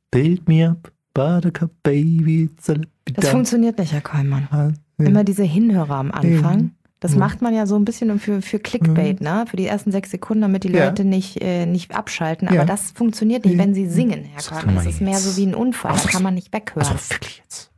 Build me up, Buttercup Baby. Das funktioniert nicht, Herr Kollmann. Immer diese Hinhörer am Anfang. Das macht man ja so ein bisschen für Clickbait, ne? Für die ersten 6 Sekunden, damit die Leute nicht abschalten. Aber das funktioniert nicht, wenn sie singen, Herr Kollmann. Das ist mehr so wie ein Unfall, das kann man nicht weghören. Also wirklich jetzt.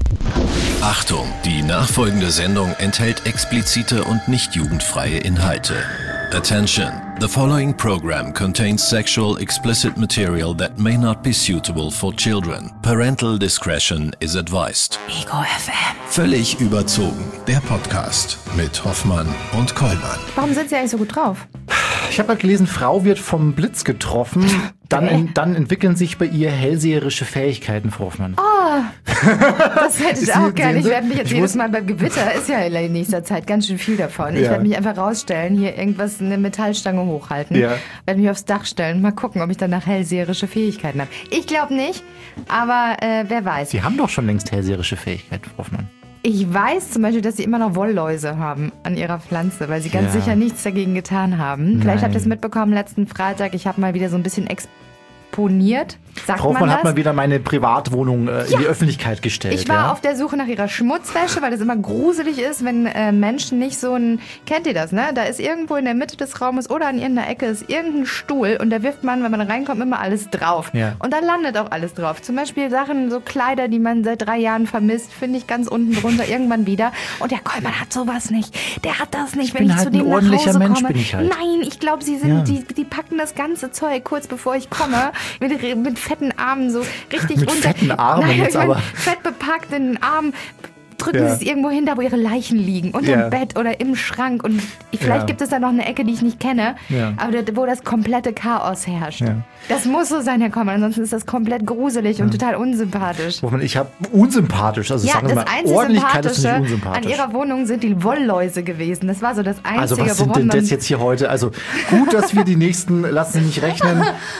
Achtung, die nachfolgende Sendung enthält explizite und nicht jugendfreie Inhalte. Attention, the following program contains sexual explicit material that may not be suitable for children. Parental discretion is advised. Ego FM. Völlig überzogen, der Podcast mit Hoffmann und Kollmann. Warum sind Sie eigentlich so gut drauf? Ich habe mal gelesen, Frau wird vom Blitz getroffen, dann entwickeln sich bei ihr hellseherische Fähigkeiten, Frau Hoffmann. Oh, das hätte ich auch gerne. Ich werde mich jetzt jedes Mal beim Gewitter, ist ja in nächster Zeit ganz schön viel davon. Ich werde mich einfach rausstellen, hier irgendwas, eine Metallstange hochhalten, werde mich aufs Dach stellen, mal gucken, ob ich danach hellseherische Fähigkeiten habe. Ich glaube nicht, aber wer weiß. Sie haben doch schon längst hellseherische Fähigkeiten, Frau Hoffmann. Ich weiß zum Beispiel, dass sie immer noch Wollläuse haben an ihrer Pflanze, weil sie ganz sicher nichts dagegen getan haben. Vielleicht habt ihr es mitbekommen, letzten Freitag, ich habe mal wieder so ein bisschen exponiert. Sagt Frau Hoffmann man das? hat mal wieder meine Privatwohnung in die Öffentlichkeit gestellt. Ich war auf der Suche nach ihrer Schmutzwäsche, weil das immer gruselig ist, wenn Menschen nicht so ein... Kennt ihr das, ne? Da ist irgendwo in der Mitte des Raumes oder an irgendeiner Ecke ist irgendein Stuhl und da wirft man, wenn man reinkommt, immer alles drauf. Ja. Und da landet auch alles drauf. Zum Beispiel Sachen, so Kleider, die man seit 3 Jahren vermisst, finde ich ganz unten drunter irgendwann wieder. Und der Kollmann hat sowas nicht. Der hat das nicht, wenn ich zu dem nach Hause komme. Bin ich halt. Nein, ich glaube, sie sind, die packen das ganze Zeug kurz bevor ich komme, mit fetten Armen so richtig mit runter. Fetten Armen jetzt aber. Fett bepackt in den Arm. Drücken sie es irgendwo hin, da wo ihre Leichen liegen. Unterm Bett oder im Schrank. Und vielleicht gibt es da noch eine Ecke, die ich nicht kenne. Aber wo das komplette Chaos herrscht. Das muss so sein, Herr Kollmann. Ansonsten ist das komplett gruselig und total unsympathisch. Ich habe unsympathisch. Also sagen wir mal, Ordentlichkeit ist nicht unsympathisch. An ihrer Wohnung sind die Wollläuse gewesen. Das war so das Einzige, also was sind denn das jetzt hier heute? Also gut, dass wir die nächsten, lassen Sie mich rechnen,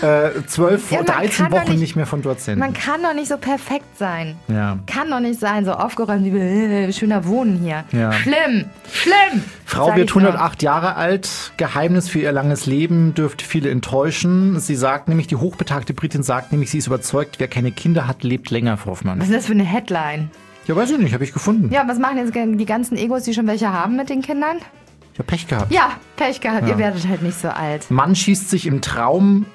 12, 13 Wochen nicht mehr von dort sind. Man kann doch nicht so perfekt sein. Ja. Kann doch nicht sein, so aufgeräumt wie schöner Wohnen hier. Ja. Schlimm. Frau wird 108 Jahre alt. Geheimnis für ihr langes Leben dürfte viele enttäuschen. Sie sagt nämlich, die hochbetagte Britin sagt nämlich, sie ist überzeugt, wer keine Kinder hat, lebt länger, Frau Hoffmann. Was ist das für eine Headline? Ja, weiß ich nicht, habe ich gefunden. Ja, was machen jetzt die ganzen Egos, die schon welche haben mit den Kindern? Ich habe Pech gehabt. Ja, Pech gehabt. Ihr werdet halt nicht so alt. Mann schießt im Traum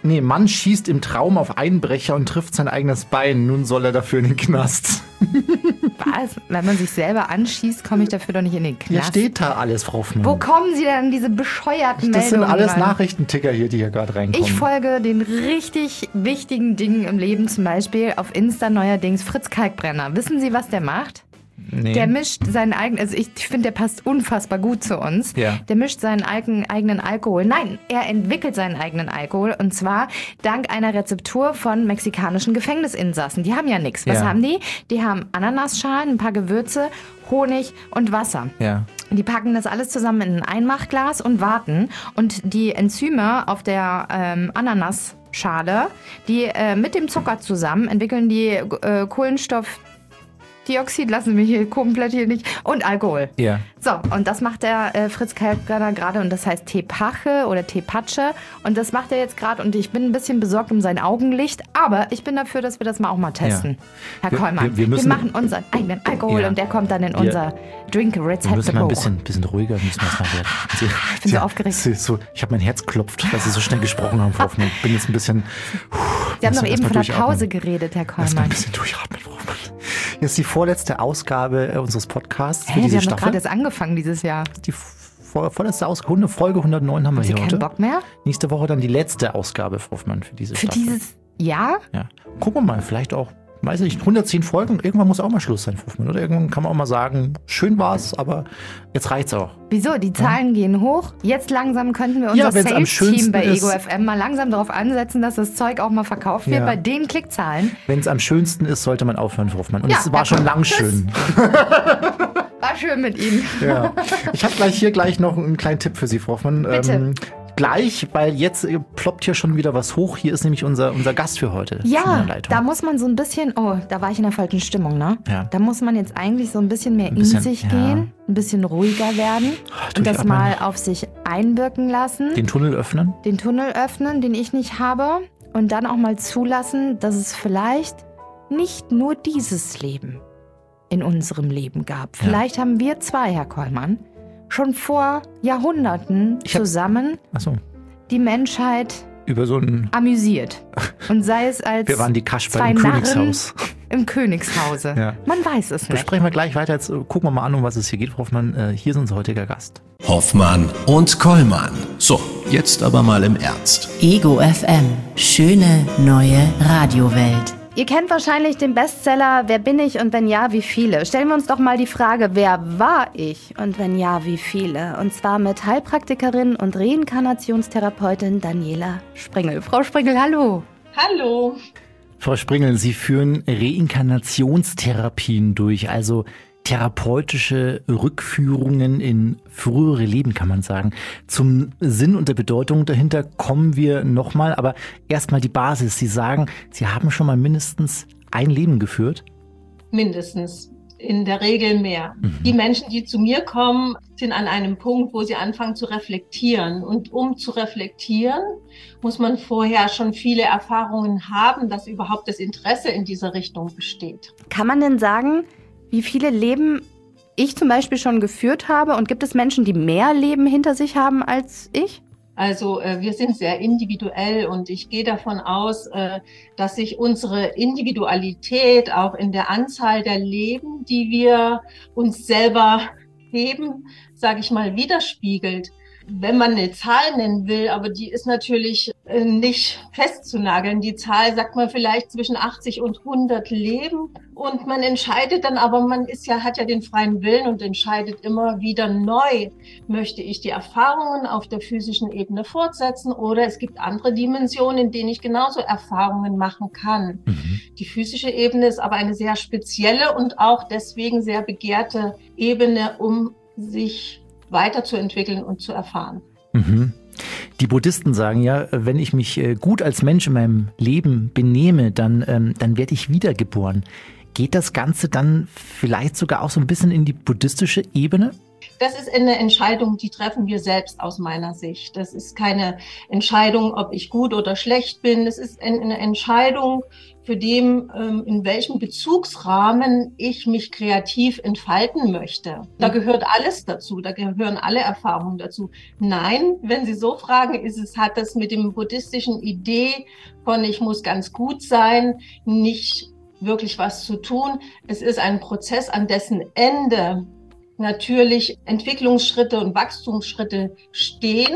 auf Einbrecher und trifft sein eigenes Bein. Nun soll er dafür in den Knast. Was? Wenn man sich selber anschießt, komme ich dafür doch nicht in den Knast. Ja, steht da alles, Frau Hoffmann. Wo kommen Sie denn an diese bescheuerten Meldungen? Das sind alles rein? Nachrichtenticker hier, die hier gerade reinkommen. Ich folge den richtig wichtigen Dingen im Leben, zum Beispiel auf Insta neuerdings Fritz Kalkbrenner. Wissen Sie, was der macht? Nee. Der mischt seinen eigenen, also ich finde, der passt unfassbar gut zu uns. Ja. Der mischt seinen eigenen Alkohol. Nein, er entwickelt seinen eigenen Alkohol und zwar dank einer Rezeptur von mexikanischen Gefängnisinsassen. Die haben ja nichts. Was haben die? Die haben Ananasschalen, ein paar Gewürze, Honig und Wasser. Ja. Die packen das alles zusammen in ein Einmachglas und warten. Und die Enzyme auf der Ananasschale, die mit dem Zucker zusammen entwickeln die Kohlenstoffdioxid, lassen wir hier komplett hier nicht, und Alkohol. Ja. So, und das macht der Fritz Kalkbrenner gerade und das heißt Tepache oder Tepache und das macht er jetzt gerade und ich bin ein bisschen besorgt um sein Augenlicht, aber ich bin dafür, dass wir das mal auch mal testen. Ja. Herr Kollmann, wir machen unseren eigenen Alkohol und der kommt dann in unser Drink-Rezept. Wir müssen mal ein bisschen ruhiger müssen wir es mal werden. Ich bin so aufgeregt. Ich habe mein Herz klopft, weil Sie so schnell gesprochen haben, Frau Hoffmann. Ich bin jetzt ein bisschen... Sie haben doch eben von der Pause geredet, Herr Kollmann. Ein bisschen durchatmen, Frau Hoffmann. Jetzt die vorletzte Ausgabe unseres Podcasts für diese diese Staffel. Wir haben doch gerade erst angefangen dieses Jahr. Die vorletzte Ausgabe, Folge 109 haben wir hier heute. Keinen Bock mehr? Nächste Woche dann die letzte Ausgabe, Frau Hoffmann, für diese Staffel. Für dieses Jahr? Ja. Gucken wir mal, vielleicht auch, weiß ich nicht, 110 Folgen. Irgendwann muss auch mal Schluss sein, Frau Hoffmann. Oder irgendwann kann man auch mal sagen, schön war's, aber jetzt reicht's auch. Wieso? Die Zahlen gehen hoch. Jetzt langsam könnten wir unser Sales-Team bei Ego FM mal langsam darauf ansetzen, dass das Zeug auch mal verkauft wird bei den Klickzahlen. Wenn es am schönsten ist, sollte man aufhören, Frau Hoffmann. Und es war schon lang schön. War schön mit Ihnen. Ja. Ich habe gleich noch einen kleinen Tipp für Sie, Frau Hoffmann. Bitte. Gleich, weil jetzt ploppt hier schon wieder was hoch. Hier ist nämlich unser Gast für heute. Ja, da muss man so ein bisschen, da war ich in der falschen Stimmung, ne? Ja. Da muss man jetzt eigentlich so ein bisschen mehr in sich gehen, ein bisschen ruhiger werden und das mal auf sich einwirken lassen. Den Tunnel öffnen? Den Tunnel öffnen, den ich nicht habe. und dann auch mal zulassen, dass es vielleicht nicht nur dieses Leben in unserem Leben gab. Vielleicht haben wir zwei, Herr Kollmann, schon vor Jahrhunderten zusammen die Menschheit über so amüsiert. Und sei es als wir waren die Kasper zwei im Königshaus. Im Königshause. Ja. Man weiß es nicht. Besprechen wir gleich weiter. Jetzt gucken wir mal an, um was es hier geht, Frau Hoffmann. Hier ist unser heutiger Gast. Hoffmann und Kollmann. So, jetzt aber mal im Ernst. Ego FM. Schöne neue Radiowelt. Ihr kennt wahrscheinlich den Bestseller Wer bin ich und wenn ja, wie viele? Stellen wir uns doch mal die Frage, wer war ich und wenn ja, wie viele? Und zwar mit Heilpraktikerin und Reinkarnationstherapeutin Daniela Springel. Frau Springel, hallo. Hallo. Frau Springel, Sie führen Reinkarnationstherapien durch, also therapeutische Rückführungen in frühere Leben, kann man sagen. Zum Sinn und der Bedeutung dahinter kommen wir nochmal, aber erstmal die Basis. Sie sagen, Sie haben schon mal mindestens ein Leben geführt? Mindestens. In der Regel mehr. Die Menschen, die zu mir kommen, sind an einem Punkt, wo sie anfangen zu reflektieren. Und um zu reflektieren, muss man vorher schon viele Erfahrungen haben, dass überhaupt das Interesse in dieser Richtung besteht. Kann man denn sagen, wie viele Leben ich zum Beispiel schon geführt habe? Und gibt es Menschen, die mehr Leben hinter sich haben als ich? Also wir sind sehr individuell und ich gehe davon aus, dass sich unsere Individualität auch in der Anzahl der Leben, die wir uns selber geben, sage ich mal, widerspiegelt. Wenn man eine Zahl nennen will, aber die ist natürlich nicht festzunageln. Die Zahl sagt man vielleicht zwischen 80 und 100 Leben und man entscheidet dann, aber man hat ja den freien Willen und entscheidet immer wieder neu. Möchte ich die Erfahrungen auf der physischen Ebene fortsetzen oder es gibt andere Dimensionen, in denen ich genauso Erfahrungen machen kann. Die physische Ebene ist aber eine sehr spezielle und auch deswegen sehr begehrte Ebene, um sich weiterzuentwickeln und zu erfahren. Die Buddhisten sagen ja, wenn ich mich gut als Mensch in meinem Leben benehme, dann werde ich wiedergeboren. Geht das Ganze dann vielleicht sogar auch so ein bisschen in die buddhistische Ebene? Das ist eine Entscheidung, die treffen wir selbst aus meiner Sicht. Das ist keine Entscheidung, ob ich gut oder schlecht bin. Es ist eine Entscheidung für den, in welchem Bezugsrahmen ich mich kreativ entfalten möchte. Da gehört alles dazu, da gehören alle Erfahrungen dazu. Nein, wenn Sie so fragen, hat das mit dem buddhistischen Idee von ich muss ganz gut sein, nicht wirklich was zu tun. Es ist ein Prozess, an dessen Ende natürlich Entwicklungsschritte und Wachstumsschritte stehen,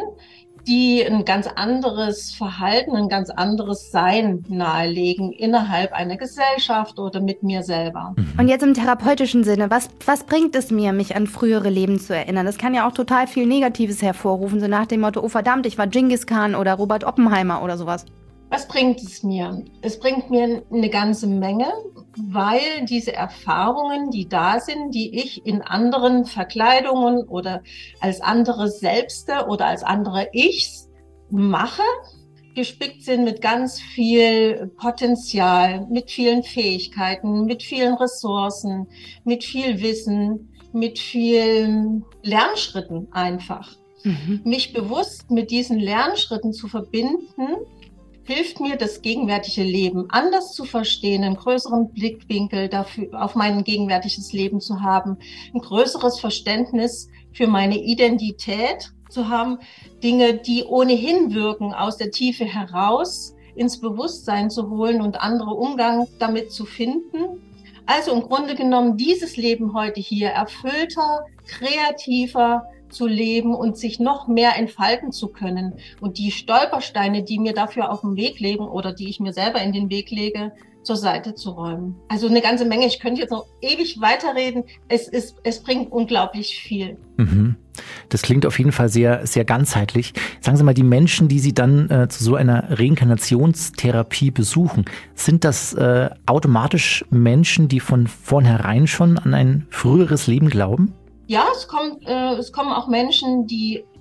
die ein ganz anderes Verhalten, ein ganz anderes Sein nahelegen innerhalb einer Gesellschaft oder mit mir selber. Und jetzt im therapeutischen Sinne, was bringt es mir, mich an frühere Leben zu erinnern? Das kann ja auch total viel Negatives hervorrufen, so nach dem Motto, oh verdammt, ich war Genghis Khan oder Robert Oppenheimer oder sowas. Was bringt es mir? Es bringt mir eine ganze Menge, weil diese Erfahrungen, die da sind, die ich in anderen Verkleidungen oder als andere Selbste oder als andere Ichs mache, gespickt sind mit ganz viel Potenzial, mit vielen Fähigkeiten, mit vielen Ressourcen, mit viel Wissen, mit vielen Lernschritten einfach. Mich bewusst mit diesen Lernschritten zu verbinden, hilft mir, das gegenwärtige Leben anders zu verstehen, einen größeren Blickwinkel dafür, auf mein gegenwärtiges Leben zu haben, ein größeres Verständnis für meine Identität zu haben, Dinge, die ohnehin wirken, aus der Tiefe heraus ins Bewusstsein zu holen und andere Umgang damit zu finden. Also im Grunde genommen dieses Leben heute hier erfüllter, kreativer zu leben und sich noch mehr entfalten zu können. Und die Stolpersteine, die mir dafür auf dem Weg liegen oder die ich mir selber in den Weg lege, zur Seite zu räumen. Also eine ganze Menge. Ich könnte jetzt noch ewig weiterreden. Es bringt unglaublich viel. Das klingt auf jeden Fall sehr, sehr ganzheitlich. Sagen Sie mal, die Menschen, die Sie dann zu so einer Reinkarnationstherapie besuchen, sind das automatisch Menschen, die von vornherein schon an ein früheres Leben glauben? Ja, es kommen auch Menschen, die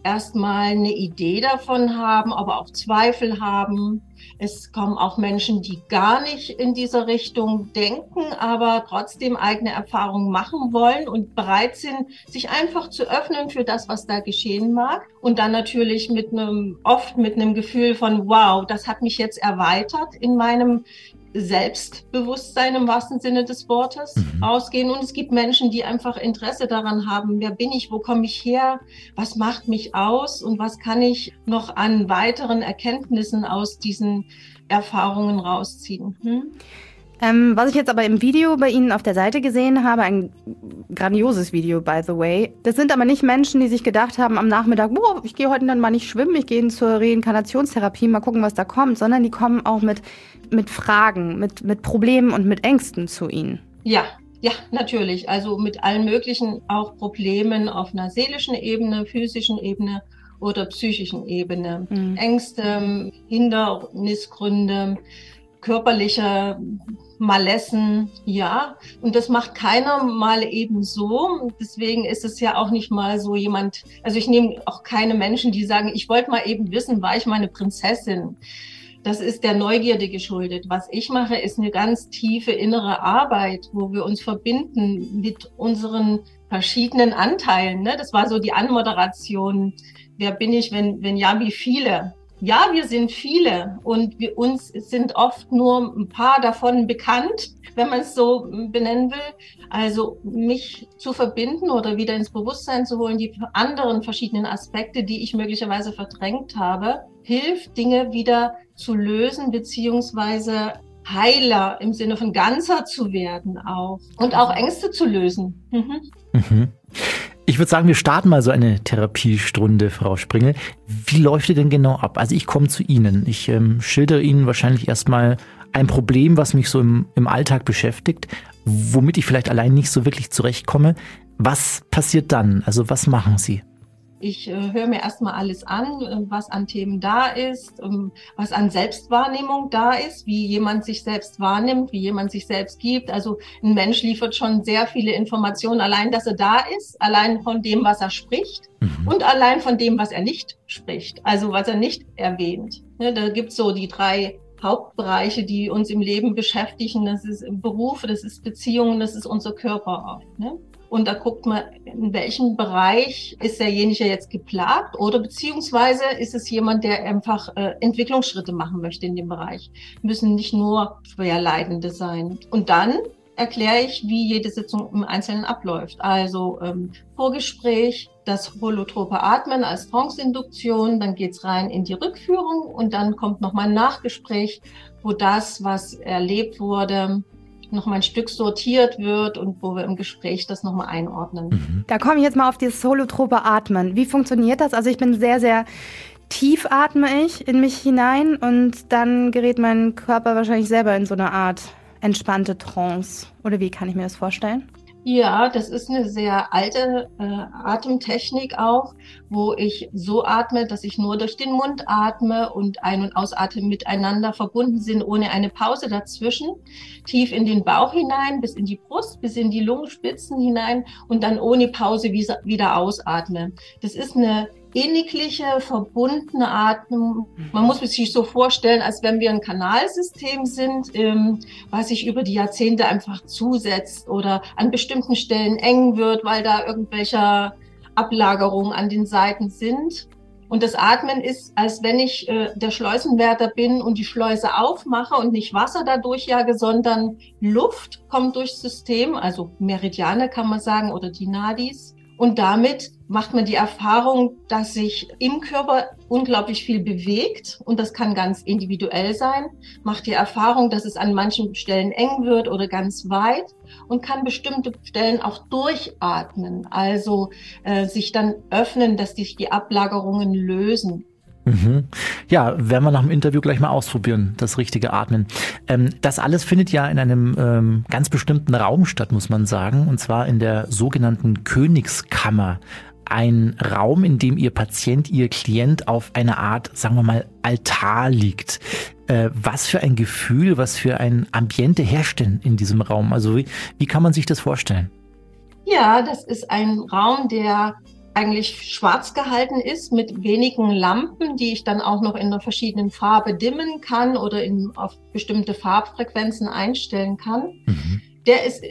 erstmal eine Idee davon haben, aber auch Zweifel haben. Es kommen auch Menschen, die gar nicht in dieser Richtung denken, aber trotzdem eigene Erfahrungen machen wollen und bereit sind, sich einfach zu öffnen für das, was da geschehen mag. Und dann natürlich oft mit einem Gefühl von, wow, das hat mich jetzt erweitert in meinem Selbstbewusstsein im wahrsten Sinne des Wortes ausgehen. Und es gibt Menschen, die einfach Interesse daran haben, wer bin ich, wo komme ich her, was macht mich aus und was kann ich noch an weiteren Erkenntnissen aus diesen Erfahrungen rausziehen. Was ich jetzt aber im Video bei Ihnen auf der Seite gesehen habe, ein grandioses Video, by the way. Das sind aber nicht Menschen, die sich gedacht haben am Nachmittag, ich gehe heute dann mal nicht schwimmen, ich gehe zur Reinkarnationstherapie, mal gucken, was da kommt, sondern die kommen auch mit Fragen, mit Problemen und mit Ängsten zu Ihnen. Ja, natürlich. Also mit allen möglichen auch Problemen auf einer seelischen Ebene, physischen Ebene oder psychischen Ebene. Ängste, Hindernisgründe, körperliche Malessen, ja. Und das macht keiner mal eben so. Deswegen ist es ja auch nicht mal so jemand, also ich nehme auch keine Menschen, die sagen, ich wollte mal eben wissen, war ich mal eine Prinzessin? Das ist der Neugierde geschuldet. Was ich mache, ist eine ganz tiefe innere Arbeit, wo wir uns verbinden mit unseren verschiedenen Anteilen. Ne? Das war so die Anmoderation. Wer bin ich, wenn ja, wie viele? Ja, wir sind viele und uns sind oft nur ein paar davon bekannt, wenn man es so benennen will. Also mich zu verbinden oder wieder ins Bewusstsein zu holen, die anderen verschiedenen Aspekte, die ich möglicherweise verdrängt habe, hilft, Dinge wieder zu lösen, beziehungsweise heiler im Sinne von ganzer zu werden auch und auch Ängste zu lösen. Ich würde sagen, wir starten mal so eine Therapiestunde, Frau Springel. Wie läuft die denn genau ab? Also ich komme zu Ihnen. Ich schildere Ihnen wahrscheinlich erstmal ein Problem, was mich so im Alltag beschäftigt, womit ich vielleicht allein nicht so wirklich zurechtkomme. Was passiert dann? Also was machen Sie? Ich höre mir erstmal alles an, was an Themen da ist, was an Selbstwahrnehmung da ist, wie jemand sich selbst wahrnimmt, wie jemand sich selbst gibt. Also ein Mensch liefert schon sehr viele Informationen, allein, dass er da ist, allein von dem, was er spricht und allein von dem, was er nicht spricht, also was er nicht erwähnt. Da gibt's so die 3 Hauptbereiche, die uns im Leben beschäftigen. Das ist Berufe, das ist Beziehungen, das ist unser Körper auch. Ne? Und da guckt man, in welchem Bereich ist derjenige jetzt geplagt oder beziehungsweise ist es jemand, der einfach Entwicklungsschritte machen möchte in dem Bereich. Müssen nicht nur Schwerleidende sein. Und dann erkläre ich, wie jede Sitzung im Einzelnen abläuft. Also Vorgespräch, das holotrope Atmen als Trance-Induktion, dann geht's rein in die Rückführung und dann kommt nochmal ein Nachgespräch, wo das, was erlebt wurde, nochmal ein Stück sortiert wird und wo wir im Gespräch das nochmal einordnen. Da komme ich jetzt mal auf dieses holotrope Atmen. Wie funktioniert das? Also ich bin sehr, sehr tief atme ich in mich hinein und dann gerät mein Körper wahrscheinlich selber in so eine Art entspannte Trance. Oder wie kann ich mir das vorstellen? Ja, das ist eine sehr alte Atemtechnik auch, wo ich so atme, dass ich nur durch den Mund atme und Ein- und Ausatmen miteinander verbunden sind, ohne eine Pause dazwischen. Tief in den Bauch hinein, bis in die Brust, bis in die Lungenspitzen hinein und dann ohne Pause wieder ausatme. Das ist eine innigliche, verbundene Atmung. Man muss sich so vorstellen, als wenn wir ein Kanalsystem sind, was sich über die Jahrzehnte einfach zusetzt oder an bestimmten Stellen eng wird, weil da irgendwelche Ablagerungen an den Seiten sind. Und das Atmen ist, als wenn ich der Schleusenwärter bin und die Schleuse aufmache und nicht Wasser da durchjage, sondern Luft kommt durchs System, also Meridiane kann man sagen oder die Nadis. Und damit macht man die Erfahrung, dass sich im Körper unglaublich viel bewegt und das kann ganz individuell sein. Macht die Erfahrung, dass es an manchen Stellen eng wird oder ganz weit und kann bestimmte Stellen auch durchatmen, also sich dann öffnen, dass sich die Ablagerungen lösen. Ja, werden wir nach dem Interview gleich mal ausprobieren, das richtige Atmen. Das alles findet ja in einem ganz bestimmten Raum statt, muss man sagen, und zwar in der sogenannten Königskammer. Ein Raum, in dem Ihr Patient, Ihr Klient auf einer Art, sagen wir mal, Altar liegt. Was für ein Gefühl, was für ein Ambiente herrscht denn in diesem Raum? Also wie kann man sich das vorstellen? Ja, das ist ein Raum, der eigentlich schwarz gehalten ist mit wenigen Lampen, die ich dann auch noch in einer verschiedenen Farbe dimmen kann oder auf bestimmte Farbfrequenzen einstellen kann. Der ist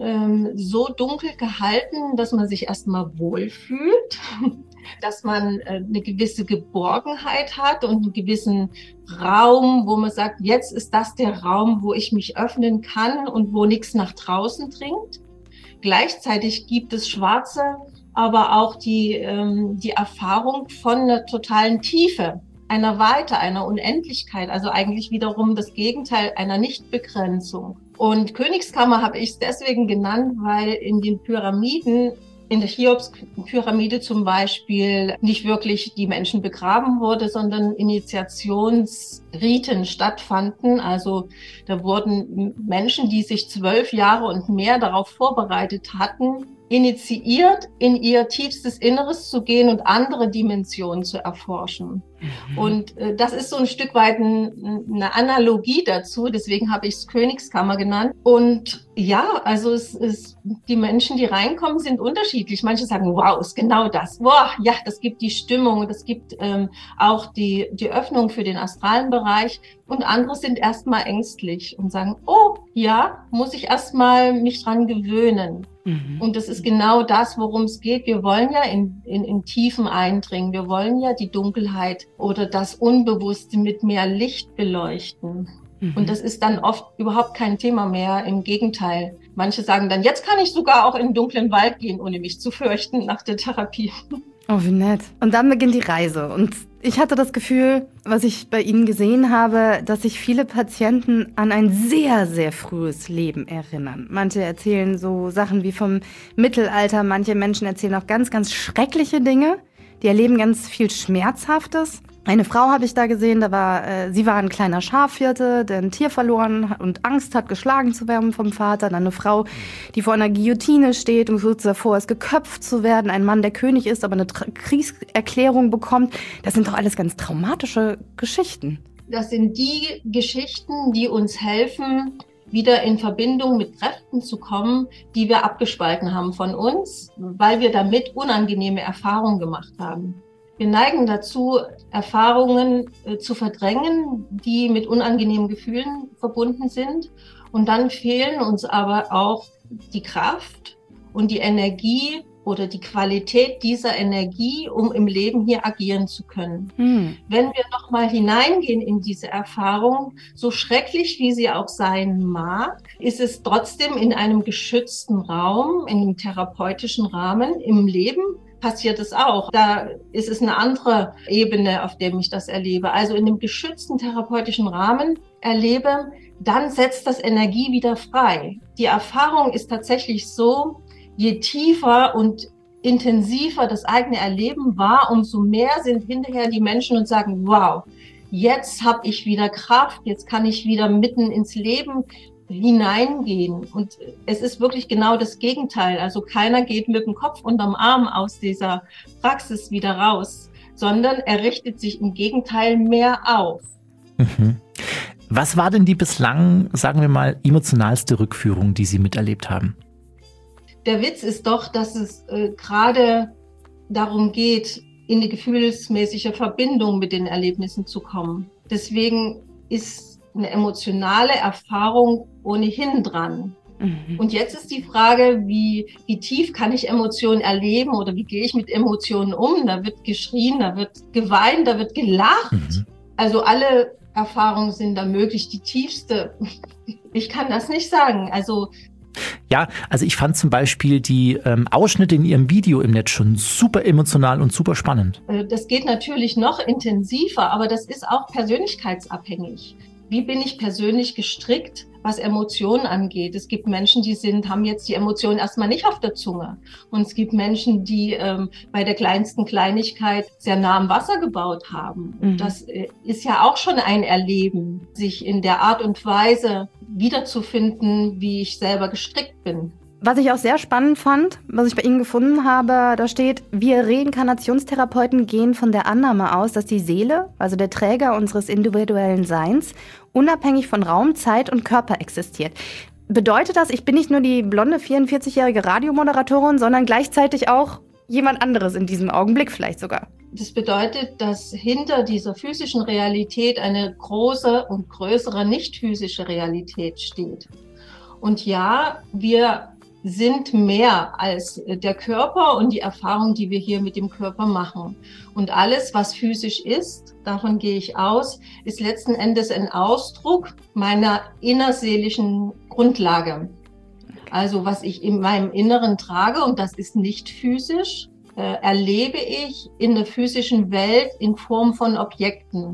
so dunkel gehalten, dass man sich erstmal wohlfühlt, dass man eine gewisse Geborgenheit hat und einen gewissen Raum, wo man sagt, jetzt ist das der Raum, wo ich mich öffnen kann und wo nichts nach draußen dringt. Gleichzeitig gibt es Schwarze, aber auch die Erfahrung von einer totalen Tiefe, einer Weite, einer Unendlichkeit, also eigentlich wiederum das Gegenteil einer Nichtbegrenzung. Und Königskammer habe ich es deswegen genannt, weil in den Pyramiden, in der Cheops-Pyramide zum Beispiel, nicht wirklich die Menschen begraben wurde, sondern Initiationsriten stattfanden. Also da wurden Menschen, die sich 12 Jahre und mehr darauf vorbereitet hatten, initiiert, in ihr tiefstes Inneres zu gehen und andere Dimensionen zu erforschen. Und das ist so ein Stück weit eine Analogie dazu, deswegen habe ich es Königskammer genannt. Und ja, also die Menschen, die reinkommen, sind unterschiedlich. Manche sagen, wow, ist genau das. Boah, ja, das gibt die Stimmung, das gibt auch die Öffnung für den astralen Bereich. Und andere sind erstmal ängstlich und sagen, oh, ja, muss ich erstmal mich dran gewöhnen. Und das ist genau das, worum es geht. Wir wollen ja in Tiefen eindringen. Wir wollen ja die Dunkelheit oder das Unbewusste mit mehr Licht beleuchten. Und das ist dann oft überhaupt kein Thema mehr. Im Gegenteil. Manche sagen dann, jetzt kann ich sogar auch in den dunklen Wald gehen, ohne mich zu fürchten nach der Therapie. Oh, wie nett. Und dann beginnt die Reise. Und ich hatte das Gefühl, was ich bei Ihnen gesehen habe, dass sich viele Patienten an ein sehr, sehr frühes Leben erinnern. Manche erzählen so Sachen wie vom Mittelalter, manche Menschen erzählen auch ganz, ganz schreckliche Dinge. Die erleben ganz viel Schmerzhaftes. Eine Frau habe ich da gesehen, sie war ein kleiner Schafhirte, der ein Tier verloren und Angst hat, geschlagen zu werden vom Vater. Dann eine Frau, die vor einer Guillotine steht und kurz davor ist, geköpft zu werden. Ein Mann, der König ist, aber eine Kriegserklärung bekommt. Das sind doch alles ganz traumatische Geschichten. Das sind die Geschichten, die uns helfen, wieder in Verbindung mit Kräften zu kommen, die wir abgespalten haben von uns, weil wir damit unangenehme Erfahrungen gemacht haben. Wir neigen dazu, Erfahrungen zu verdrängen, die mit unangenehmen Gefühlen verbunden sind. Und dann fehlen uns aber auch die Kraft und die Energie oder die Qualität dieser Energie, um im Leben hier agieren zu können. Wenn wir nochmal hineingehen in diese Erfahrung, so schrecklich wie sie auch sein mag, ist es trotzdem in einem geschützten Raum, in einem therapeutischen Rahmen im Leben, passiert es auch. Da ist es eine andere Ebene, auf der ich das erlebe. Also in dem geschützten therapeutischen Rahmen erlebe, dann setzt das Energie wieder frei. Die Erfahrung ist tatsächlich so, je tiefer und intensiver das eigene Erleben war, umso mehr sind hinterher die Menschen und sagen, wow, jetzt habe ich wieder Kraft, jetzt kann ich wieder mitten ins Leben hineingehen. Und es ist wirklich genau das Gegenteil. Also keiner geht mit dem Kopf unterm Arm aus dieser Praxis wieder raus, sondern er richtet sich im Gegenteil mehr auf. Was war denn die bislang, sagen wir mal, emotionalste Rückführung, die Sie miterlebt haben? Der Witz ist doch, dass es gerade darum geht, in eine gefühlsmäßige Verbindung mit den Erlebnissen zu kommen. Deswegen ist eine emotionale Erfahrung ohnehin dran. Und jetzt ist die Frage, wie tief kann ich Emotionen erleben oder wie gehe ich mit Emotionen um? Da wird geschrien, da wird geweint, da wird gelacht. Also alle Erfahrungen sind da möglich. Die tiefste, ich kann das nicht sagen. Ja, also ich fand zum Beispiel die Ausschnitte in Ihrem Video im Netz schon super emotional und super spannend. Das geht natürlich noch intensiver, aber das ist auch persönlichkeitsabhängig. Wie bin ich persönlich gestrickt, was Emotionen angeht? Es gibt Menschen, die haben jetzt die Emotionen erstmal nicht auf der Zunge. Und es gibt Menschen, die bei der kleinsten Kleinigkeit sehr nah am Wasser gebaut haben. Und das ist ja auch schon ein Erleben, sich in der Art und Weise wiederzufinden, wie ich selber gestrickt bin. Was ich auch sehr spannend fand, was ich bei Ihnen gefunden habe, da steht, wir Reinkarnationstherapeuten gehen von der Annahme aus, dass die Seele, also der Träger unseres individuellen Seins, unabhängig von Raum, Zeit und Körper existiert. Bedeutet das, ich bin nicht nur die blonde 44-jährige Radiomoderatorin, sondern gleichzeitig auch jemand anderes in diesem Augenblick vielleicht sogar. Das bedeutet, dass hinter dieser physischen Realität eine große und größere nicht physische Realität steht. Und ja, wir sind mehr als der Körper und die Erfahrung, die wir hier mit dem Körper machen. Und alles, was physisch ist, davon gehe ich aus, ist letzten Endes ein Ausdruck meiner innerseelischen Grundlage. Also was ich in meinem Inneren trage, und das ist nicht physisch, erlebe ich in der physischen Welt in Form von Objekten.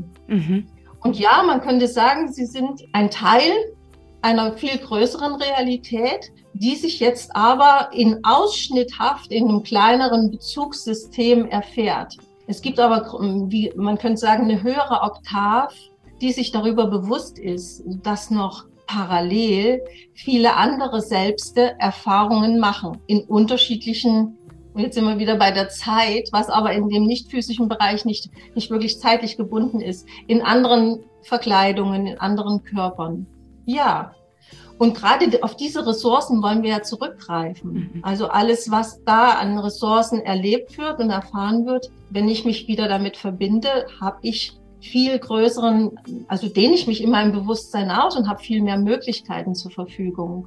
Und ja, man könnte sagen, sie sind ein Teil einer viel größeren Realität, die sich jetzt aber ausschnitthaft in einem kleineren Bezugssystem erfährt. Es gibt aber, wie man könnte sagen, eine höhere Oktav, die sich darüber bewusst ist, dass noch parallel viele andere Selbste Erfahrungen machen in unterschiedlichen. Und jetzt sind wir wieder bei der Zeit, was aber in dem nicht physischen Bereich nicht wirklich zeitlich gebunden ist, in anderen Verkleidungen, in anderen Körpern. Ja, und gerade auf diese Ressourcen wollen wir ja zurückgreifen. Also alles, was da an Ressourcen erlebt wird und erfahren wird, wenn ich mich wieder damit verbinde, habe ich viel größeren, also dehne ich mich in meinem Bewusstsein aus und habe viel mehr Möglichkeiten zur Verfügung.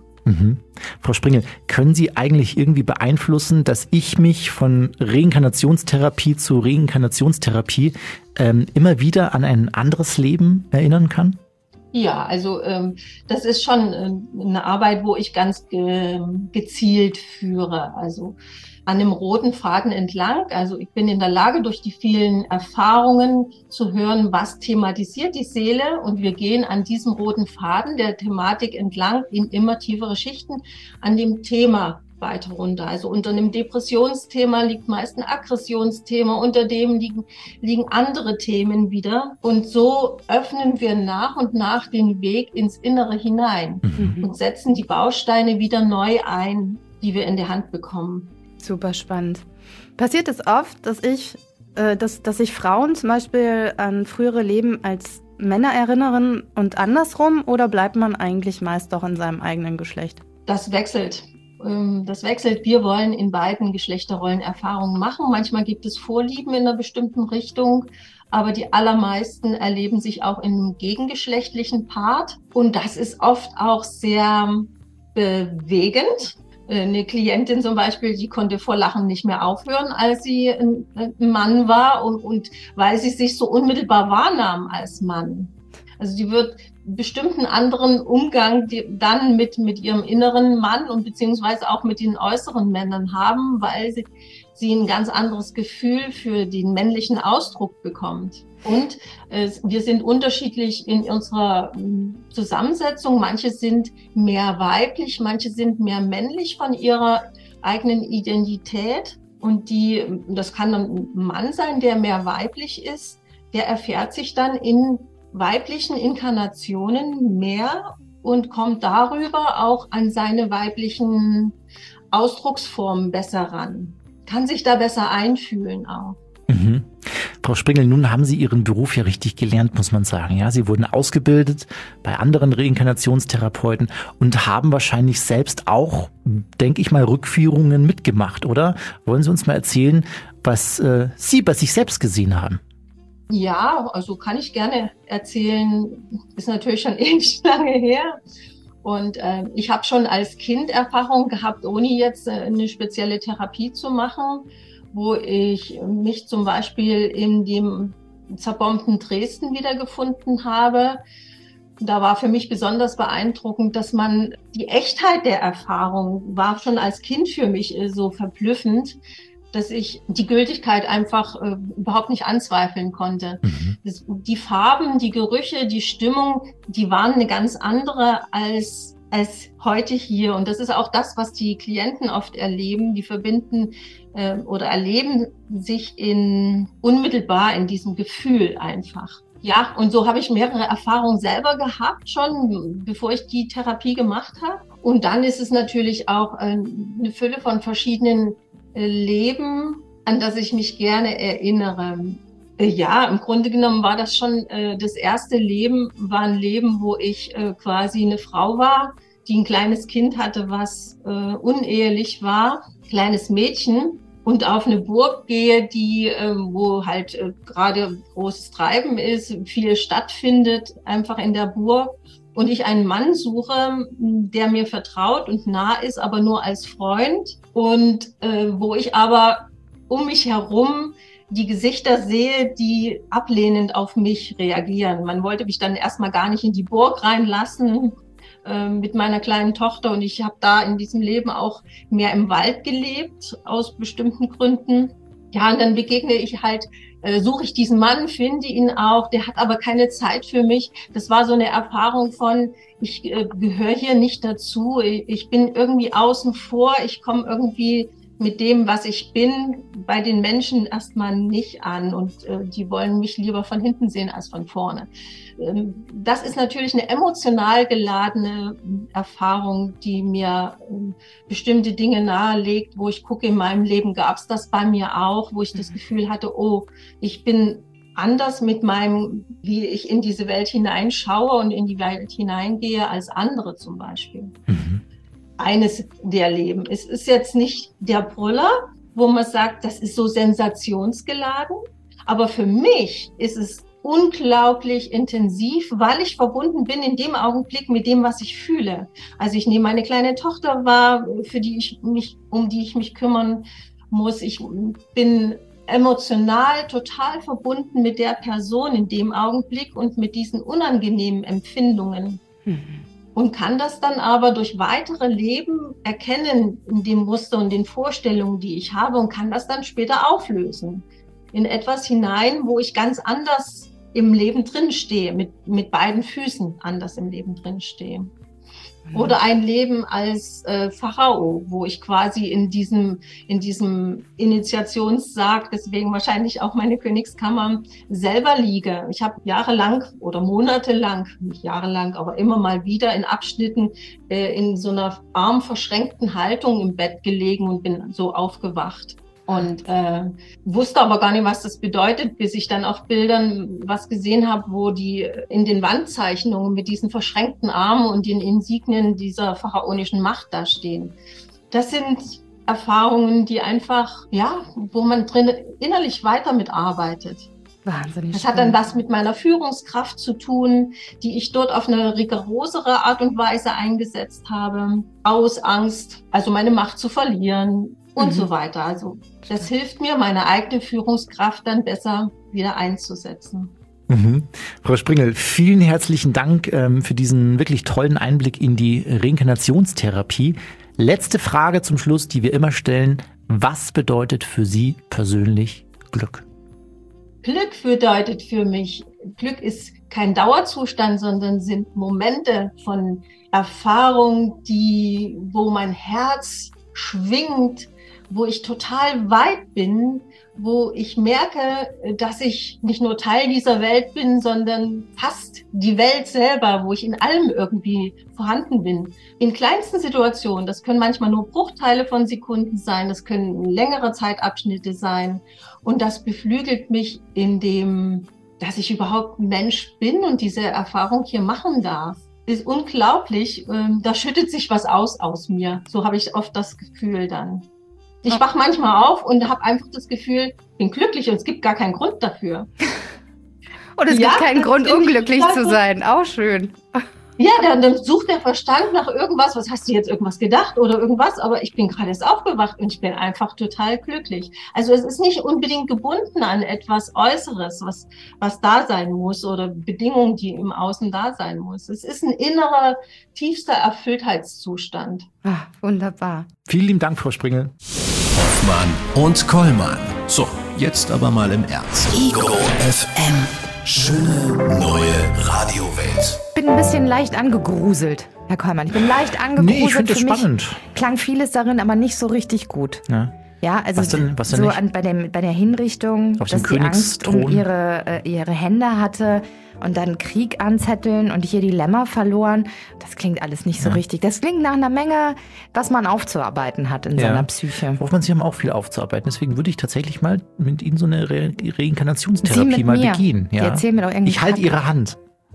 Frau Springel, können Sie eigentlich irgendwie beeinflussen, dass ich mich von Reinkarnationstherapie zu Reinkarnationstherapie immer wieder an ein anderes Leben erinnern kann? Ja, also das ist schon eine Arbeit, wo ich ganz gezielt führe, also an dem roten Faden entlang. Also ich bin in der Lage, durch die vielen Erfahrungen zu hören, was thematisiert die Seele, und wir gehen an diesem roten Faden der Thematik entlang in immer tiefere Schichten an dem Thema weiter runter. Also unter einem Depressionsthema liegt meist ein Aggressionsthema, unter dem liegen andere Themen wieder. Und so öffnen wir nach und nach den Weg ins Innere hinein und setzen die Bausteine wieder neu ein, die wir in die Hand bekommen. Super spannend. Passiert es oft, dass sich Frauen zum Beispiel an frühere Leben als Männer erinnern und andersrum, oder bleibt man eigentlich meist doch in seinem eigenen Geschlecht? Das wechselt. Wir wollen in beiden Geschlechterrollen Erfahrungen machen. Manchmal gibt es Vorlieben in einer bestimmten Richtung, aber die allermeisten erleben sich auch in einem gegengeschlechtlichen Part. Und das ist oft auch sehr bewegend. Eine Klientin zum Beispiel, die konnte vor Lachen nicht mehr aufhören, als sie ein Mann war und weil sie sich so unmittelbar wahrnahm als Mann. Also die wird bestimmt einen anderen Umgang dann mit ihrem inneren Mann und beziehungsweise auch mit den äußeren Männern haben, weil sie ein ganz anderes Gefühl für den männlichen Ausdruck bekommt. Und wir sind unterschiedlich in unserer Zusammensetzung. Manche sind mehr weiblich, manche sind mehr männlich von ihrer eigenen Identität. Und das kann ein Mann sein, der mehr weiblich ist, der erfährt sich dann in weiblichen Inkarnationen mehr und kommt darüber auch an seine weiblichen Ausdrucksformen besser ran. Kann sich da besser einfühlen auch. Frau Springel, nun haben Sie Ihren Beruf ja richtig gelernt, muss man sagen. Ja, Sie wurden ausgebildet bei anderen Reinkarnationstherapeuten und haben wahrscheinlich selbst auch, denke ich mal, Rückführungen mitgemacht, oder? Wollen Sie uns mal erzählen, was Sie bei sich selbst gesehen haben? Ja, also kann ich gerne erzählen. Ist natürlich schon ewig lange her. Und ich habe schon als Kind Erfahrung gehabt, ohne jetzt eine spezielle Therapie zu machen, wo ich mich zum Beispiel in dem zerbombten Dresden wiedergefunden habe. Da war für mich besonders beeindruckend, dass man die Echtheit der Erfahrung war schon als Kind für mich so verblüffend, dass ich die Gültigkeit einfach überhaupt nicht anzweifeln konnte. Die Farben, die Gerüche, die Stimmung, die waren eine ganz andere als heute hier. Und das ist auch das, was die Klienten oft erleben. Die verbinden oder erleben sich unmittelbar in diesem Gefühl einfach. Ja, und so habe ich mehrere Erfahrungen selber gehabt, schon bevor ich die Therapie gemacht habe. Und dann ist es natürlich auch eine Fülle von verschiedenen Leben, an das ich mich gerne erinnere. Ja, im Grunde genommen war das schon das erste Leben, war ein Leben, wo ich quasi eine Frau war, die ein kleines Kind hatte, was unehelich war, kleines Mädchen. und auf eine Burg gehe, wo halt gerade großes Treiben ist, viel stattfindet, einfach in der Burg. Und ich einen Mann suche, der mir vertraut und nah ist, aber nur als Freund. Und wo ich aber um mich herum die Gesichter sehe, die ablehnend auf mich reagieren. Man wollte mich dann erstmal gar nicht in die Burg reinlassen mit meiner kleinen Tochter. Und ich habe da in diesem Leben auch mehr im Wald gelebt, aus bestimmten Gründen. Ja, und dann suche ich diesen Mann, finde ihn auch, der hat aber keine Zeit für mich. Das war so eine Erfahrung von, ich gehöre hier nicht dazu, ich bin irgendwie außen vor, ich komme irgendwie mit dem, was ich bin, bei den Menschen erstmal nicht an und die wollen mich lieber von hinten sehen als von vorne. Das ist natürlich eine emotional geladene Erfahrung, die mir bestimmte Dinge nahelegt, wo ich gucke, in meinem Leben gab es das bei mir auch, wo ich das Gefühl hatte, oh, ich bin anders mit wie ich in diese Welt hineinschaue und in die Welt hineingehe als andere zum Beispiel. Mhm. Eines der Leben. Es ist jetzt nicht der Brüller, wo man sagt, das ist so sensationsgeladen, aber für mich ist es unglaublich intensiv, weil ich verbunden bin in dem Augenblick mit dem, was ich fühle. Also ich nehme meine kleine Tochter wahr, um die ich mich kümmern muss. Ich bin emotional total verbunden mit der Person in dem Augenblick und mit diesen unangenehmen Empfindungen. Mhm. Und kann das dann aber durch weitere Leben erkennen in dem Muster und den Vorstellungen, die ich habe und kann das dann später auflösen in etwas hinein, wo ich ganz anders im Leben drinstehe, mit beiden Füßen anders im Leben drinstehe. Oder ein Leben als Pharao, wo ich quasi in diesem Initiationssarg, deswegen wahrscheinlich auch meine Königskammer, selber liege. Ich habe jahrelang oder monatelang, nicht jahrelang, aber immer mal wieder in Abschnitten in so einer armverschränkten Haltung im Bett gelegen und bin so aufgewacht. Und wusste aber gar nicht, was das bedeutet, bis ich dann auf Bildern was gesehen habe, wo die in den Wandzeichnungen mit diesen verschränkten Armen und den Insignien dieser pharaonischen Macht da stehen. Das sind Erfahrungen, die einfach, wo man drin innerlich weiter mitarbeitet. Wahnsinnig. Das hat dann was mit meiner Führungskraft zu tun, die ich dort auf eine rigorosere Art und Weise eingesetzt habe, aus Angst, also meine Macht zu verlieren. Und so weiter. Also das hilft mir, meine eigene Führungskraft dann besser wieder einzusetzen. Mhm. Frau Springel, vielen herzlichen Dank für diesen wirklich tollen Einblick in die Reinkarnationstherapie. Letzte Frage zum Schluss, die wir immer stellen. Was bedeutet für Sie persönlich Glück? Glück bedeutet für mich, Glück ist kein Dauerzustand, sondern sind Momente von Erfahrung, wo mein Herz schwingt, wo ich total weit bin, wo ich merke, dass ich nicht nur Teil dieser Welt bin, sondern fast die Welt selber, wo ich in allem irgendwie vorhanden bin. In kleinsten Situationen, das können manchmal nur Bruchteile von Sekunden sein, das können längere Zeitabschnitte sein. Und das beflügelt mich in dem, dass ich überhaupt ein Mensch bin und diese Erfahrung hier machen darf. Ist unglaublich, da schüttet sich was aus mir. So habe ich oft das Gefühl dann. Ich wach manchmal auf und habe einfach das Gefühl, ich bin glücklich und es gibt gar keinen Grund dafür. Und es gibt keinen Grund, unglücklich zu sein. Auch schön. Ja, dann sucht der Verstand nach irgendwas. Was hast du jetzt irgendwas gedacht oder irgendwas? Aber ich bin gerade erst aufgewacht und ich bin einfach total glücklich. Also es ist nicht unbedingt gebunden an etwas Äußeres, was da sein muss oder Bedingungen, die im Außen da sein muss. Es ist ein innerer, tiefster Erfülltheitszustand. Ach, wunderbar. Vielen lieben Dank, Frau Springel. Hoffmann und Kollmann. So, jetzt aber mal im Ernst. Ego FM. Schöne neue Radiowelt. Ich bin ein bisschen leicht angegruselt, Herr Kollmann. Ich bin leicht angegruselt. Nee, ich finde das spannend. Klang vieles darin, aber nicht so richtig gut. Ja, also was denn so bei der Hinrichtung, auf dass sie Angst um ihre Hände hatte und dann Krieg anzetteln und hier die Lämmer verloren. Das klingt alles nicht so richtig. Das klingt nach einer Menge, was man aufzuarbeiten hat in seiner Psyche. Hoffmann, Sie haben auch viel aufzuarbeiten. Deswegen würde ich tatsächlich mal mit Ihnen so eine Reinkarnationstherapie mal begehen. Ja. Erzähl mir doch irgendwie. Ich halte Ihre Hand.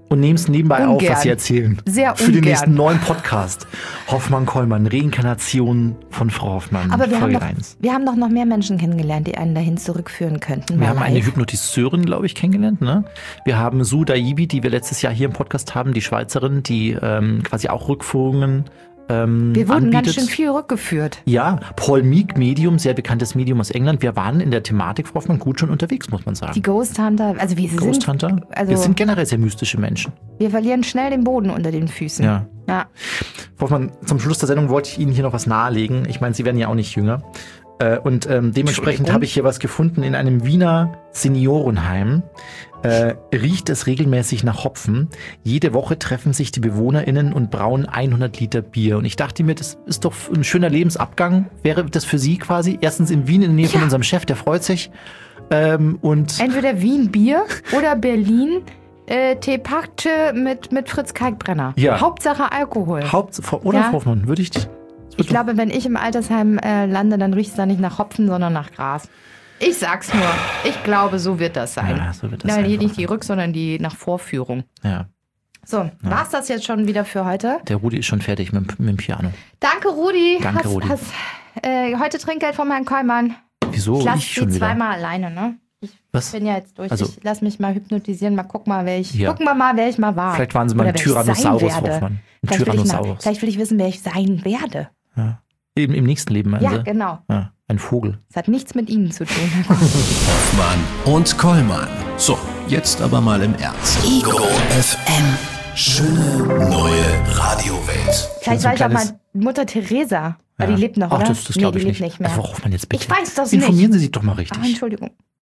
und nehmen es nebenbei auf, Ungern. was sie erzählen. Sehr Für den ungern. nächsten neuen Podcast. Hoffmann-Kollmann, Reinkarnation von Frau Hoffmann. Aber wir Folge haben, 1. wir haben doch noch mehr Menschen kennengelernt, die einen dahin zurückführen könnten. Wir mal haben eine live. Hypnotiseurin, glaube ich, kennengelernt. Ne? Wir haben Sue Daibi, die wir letztes Jahr hier im Podcast haben, die Schweizerin, die quasi auch Rückführungen Wir wurden ganz anbietet. schön viel rückgeführt. Ja, Paul Meek, Medium, sehr bekanntes Medium aus England. Wir waren in der Thematik, Frau Hoffmann, gut schon unterwegs, muss man sagen. Die Ghost Hunter, also wir Ghost sind, Hunter. also Wir sind generell sehr mystische Menschen. wir verlieren schnell den Boden unter den Füßen. Ja. Ja. Frau Hoffmann, zum Schluss der Sendung wollte ich Ihnen hier noch was nahelegen. Ich meine, Sie werden ja auch nicht jünger. Und dementsprechend habe ich hier was gefunden in einem Wiener Seniorenheim. Riecht es regelmäßig nach Hopfen. Jede Woche treffen sich die BewohnerInnen und brauen 100 Liter Bier. Und ich dachte mir, das ist doch ein schöner Lebensabgang. Wäre das für Sie quasi? Erstens in Wien in der Nähe von unserem Chef, der freut sich. Und Entweder Wien Bier oder Berlin Teepakce mit Fritz Kalkbrenner. Ja. Hauptsache Alkohol. Frau Ja. Hoffmann, würde ich... Ich glaube, wenn ich im Altersheim lande, dann riecht es da nicht nach Hopfen, sondern nach Gras. Ich sag's nur. Ich glaube, so wird das sein. Ja, so wird das Nein, sein. nicht die Rück-, sondern die nach Vorführung. Ja, So, war's das jetzt schon wieder für heute? der Rudi ist schon fertig mit dem Piano. Danke, Rudi. Danke, Rudi. Heute Trinkgeld von Herrn Kollmann. Wieso? Ich lasse Ich schon sie wieder. zweimal alleine, ne? Was? Ich bin ja jetzt durch. Also- Ich lass mich mal hypnotisieren. Mal gucken, Ja. gucken wir mal, wer ich mal war. Vielleicht waren Sie mal Oder ein wer ich sein Tyrannosaurus, werde. Hoffmann. Ein Vielleicht will ich Tyrannosaurus. vielleicht will ich wissen, wer ich sein werde. Ja. Im nächsten Leben, meinen Ja, Sie? genau. Ja, ein Vogel. Das hat nichts mit Ihnen zu tun. Hoffmann und Kollmann. So, jetzt aber mal im Ernst. Ego FM. Schöne neue Radiowelt. Vielleicht so war ein ich auch mal kleines- Mutter Teresa. Aber die lebt noch, Ach, oder? das glaube die ich lebt nicht. nicht mehr. Frau Hoffmann, jetzt bitte. Ich weiß das Informieren nicht. Sie sich doch mal richtig. Ah, Entschuldigung.